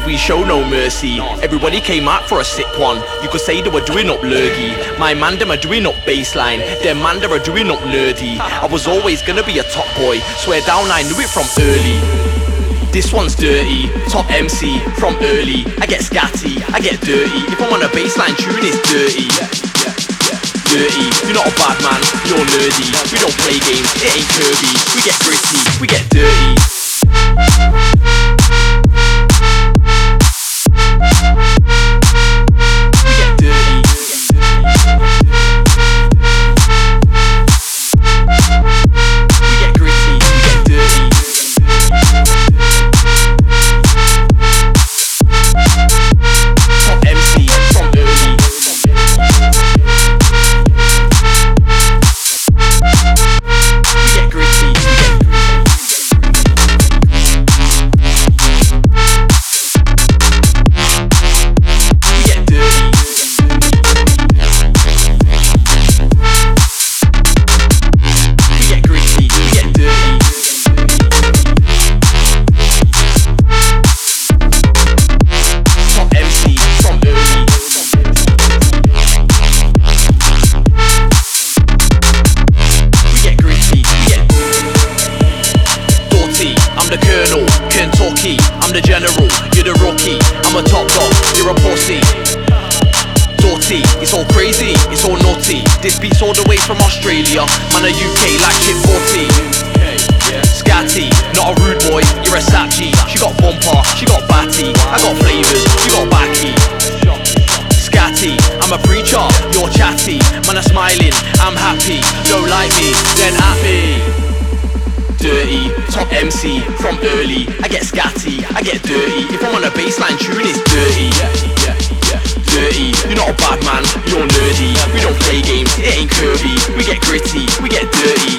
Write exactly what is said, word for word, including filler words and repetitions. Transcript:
we show no mercy. Everybody came out for a sick one. You could say they were doing up lurgy. My man, them are doing up baseline. Them man, they are doing up nerdy. I was always gonna be a top boy. Swear down, I knew it from early. This one's dirty, top M C from early. I get scatty, I get dirty. If I'm on a baseline tune, it's dirty. Dirty, you're not a bad man, you're nerdy. We don't play games, it ain't Kirby. We get gritty, we get dirty. I'm the Colonel, Kentucky, I'm the General, you're the rookie. I'm a top dog, you're a pussy. Dirty, it's all crazy, it's all naughty. This beat's all the way from Australia, man a U K like Chip forty. Scatty, not a rude boy, you're a Sachi. She got bumper, she got batty. I got flavours, you got backy. Scatty, I'm a preacher, you're chatty. Man a smiling, I'm happy. Don't like me, then at me. Dirty, top M C from early. I get scatty, I get dirty. If I'm on a baseline tune, it's dirty. Dirty, you're not a bad man, you're nerdy. We don't play games, it ain't Kirby. We get gritty, we get dirty.